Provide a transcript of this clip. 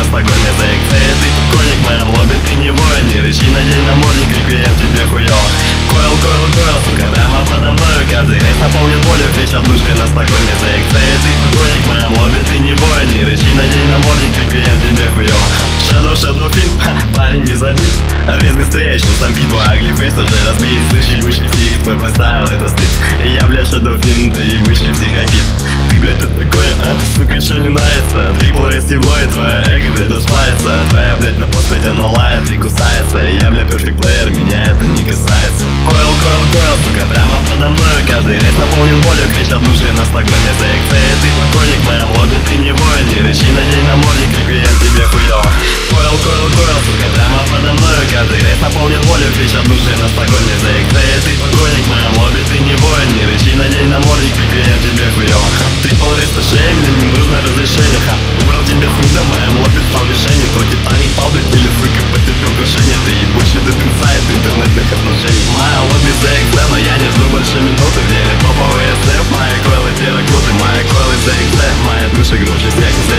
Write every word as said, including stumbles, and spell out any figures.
на стокгольме за икс. Эй, ты коник в моем лобби, ты не воин, не рычи, надень намордник, реквием тебе хуёво. Койл, койл, койл, сука, прямо подо мною каждый рейс наполнен болью, кричат душкой на стокгольме за икс. Эй, ты коник в моем лобби, ты не воин, не рычи, надень намордник, реквием тебе хуёво. Shadow, Shadow фильм, парень не забит. Рез быстрее, чем сам бит, твой агли фейс уже разбит. Слышишь, вышли фиг, твой поставил это стыд. И я, блядь, Shadow фильм, ты вышли психопит. Ты, блядь, это такое, а? Сука, что не нравится? Трипл рейстевой, твоя эго, блядь, распается. Твоя, блядь, на подходе, она лает и кусается. И я, блядь, перфект плеер, меня это не касается. Койл, койл, койл, сука, прямо подо мною каждый рейс наполнен болью, кричат души на стокгольме за икс. Эй, ты покойник в моем лобби, ты не воин, не рычи, надень намордник, реквием тебе хуёво. Койл, койл, койл, сука, прямо подо мною каждый рейс наполнен болью, кричат души на стокгольме за икс. Эй, ты покойник в моем лобби, ты не воин, не рычи, надень намордник, реквием тебе хуёво. Трипл рейс на шее, мне не нужно разрешение, ха. Убрал тебе хуй в моем лобби, стал мишенью. Твой Титаник пал, блядь, или сука, потерпел крушение. Ты ебучий до инсайд интернетных отношений. Моя лобби за икс, но я не жду больше минуты. Где топовые эс эф, мои койлы терракуты, мои койлы за икс, моя душа громче всех.